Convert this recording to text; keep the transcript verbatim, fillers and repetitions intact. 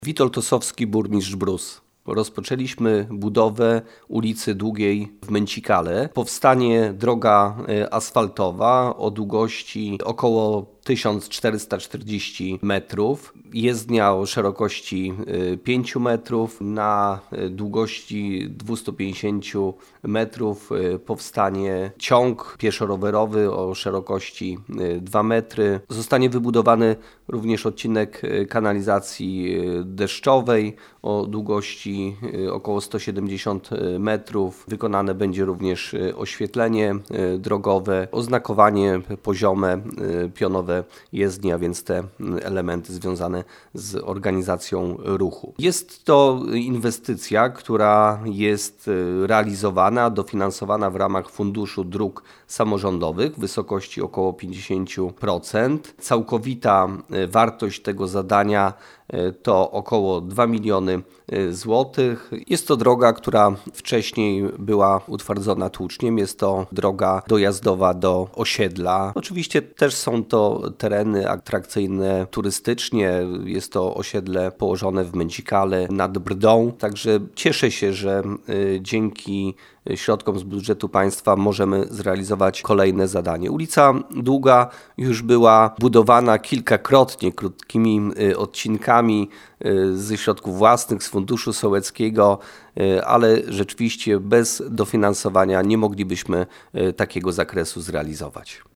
Witold Ossowski, burmistrz Brus. Rozpoczęliśmy budowę ulicy Długiej w Męcikale. Powstanie droga asfaltowa o długości około tysiąc czterysta czterdzieści metrów. Jezdnia o szerokości pięć metrów. Na długości dwieście pięćdziesiąt metrów powstanie ciąg pieszo-rowerowy o szerokości dwa metry. Zostanie wybudowany również odcinek kanalizacji deszczowej o długości około sto siedemdziesiąt metrów. Wykonane będzie również oświetlenie drogowe, oznakowanie poziome, pionowe jezdni, a więc te elementy związane z organizacją ruchu. Jest to inwestycja, która jest realizowana, dofinansowana w ramach Funduszu Dróg Samorządowych w wysokości około pięćdziesiąt procent. Całkowita wartość tego zadania to około dwa miliony złotych. Jest to droga, która wcześniej była utwardzona tłuczniem. Jest to droga dojazdowa do osiedla. Oczywiście też są to tereny atrakcyjne turystycznie. Jest to osiedle położone w Męcikale nad Brdą. Także cieszę się, że dzięki środkom z budżetu państwa możemy zrealizować kolejne zadanie. Ulica Długa już była budowana kilkakrotnie krótkimi odcinkami ze środków własnych, z Funduszu Sołeckiego, ale rzeczywiście bez dofinansowania nie moglibyśmy takiego zakresu zrealizować.